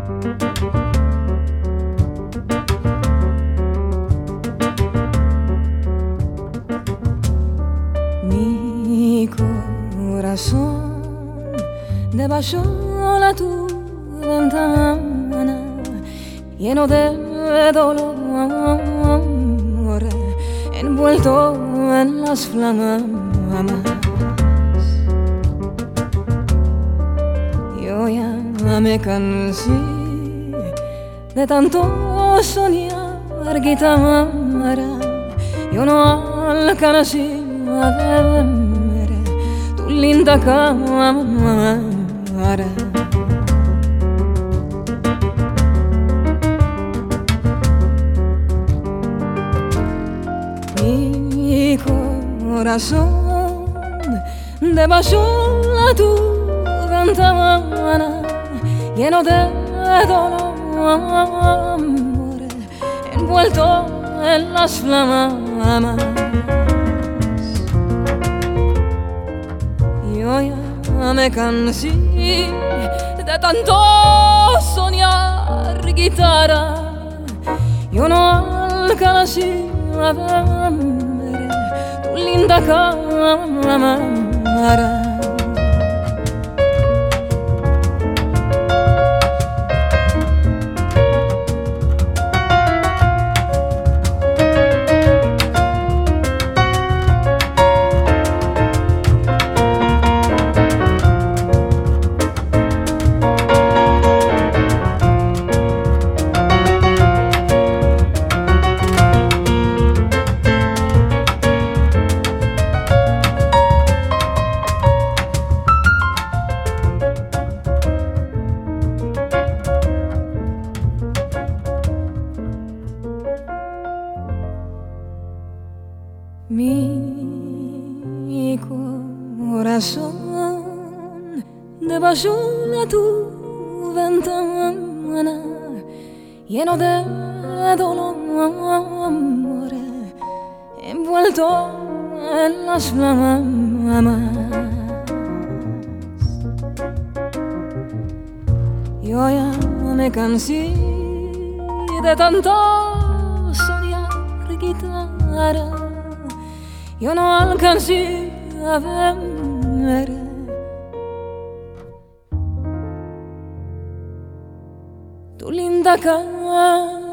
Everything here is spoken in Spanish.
Mi corazón debajo la tu ventana, lleno de dolor, envuelto en las flamas. Yo ya me cansé de tanto soñar guitarra. Yo no alcancé a ver tu linda cámara. Mi corazón debajo la tu ventana, lleno de dolor, envuelto en las flamas. Yo ya me cansé de tanto soñar guitarra. Yo no alcancé a ver tu linda cámara. Mi corazón debajo de tu ventana, lleno de dolor, envuelto en las flamas. Yo ya me cansé de tanto soñar guitarra. Yo no alcancé a ver tu linda cara.